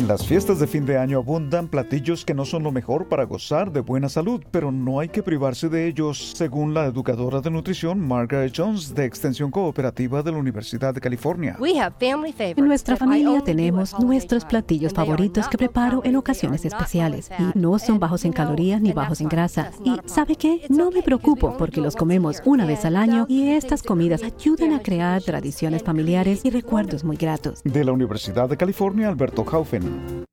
Las fiestas de fin de año abundan platillos que no son lo mejor para gozar de buena salud, pero no hay que privarse de ellos, según la educadora de nutrición Margaret Jones de Extensión Cooperativa de la Universidad de California. En nuestra familia tenemos nuestros platillos favoritos que preparo en ocasiones especiales y no son bajos en calorías ni bajos en grasa. Y ¿sabe qué? No me preocupo porque los comemos una vez al año y estas comidas ayudan a crear tradiciones familiares y recuerdos muy gratos. De la Universidad de California, Alberto Haufen.